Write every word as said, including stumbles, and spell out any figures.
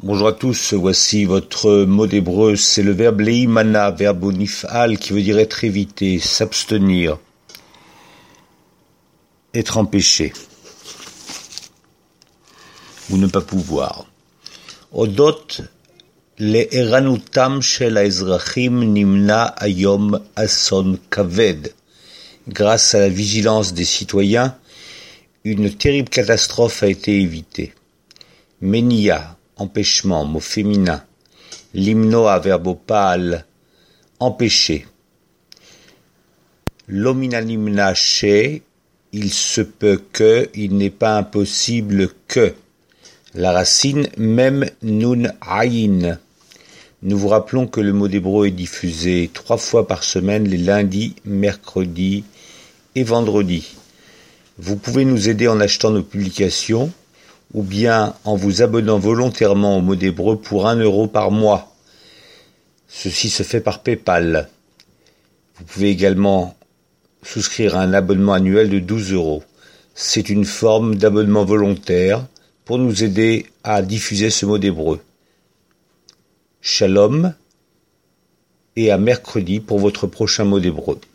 Bonjour à tous, voici votre mot d'hébreu, c'est le verbe leimana, verbe au nifal, qui veut dire être évité, s'abstenir, être empêché, ou ne pas pouvoir. Odot le'eranutam shel ha'ezrachim nimna hayom ason kaved. Grâce à la vigilance des citoyens, une terrible catastrophe a été évitée. Menia, empêchement, mot féminin. Limnoa, verbe au pâle, empêcher. Lominanimna she, il se peut que, il n'est pas impossible que. La racine même nun ayin. Nous vous rappelons que le mot d'hébreu est diffusé trois fois par semaine, les lundis, mercredis et vendredis. Vous pouvez nous aider en achetant nos publications ou bien en vous abonnant volontairement au mot d'hébreu pour un euro par mois. Ceci se fait par PayPal. Vous pouvez également souscrire à un abonnement annuel de douze euros. C'est une forme d'abonnement volontaire pour nous aider à diffuser ce mot d'hébreu. Shalom et à mercredi pour votre prochain mot d'hébreu.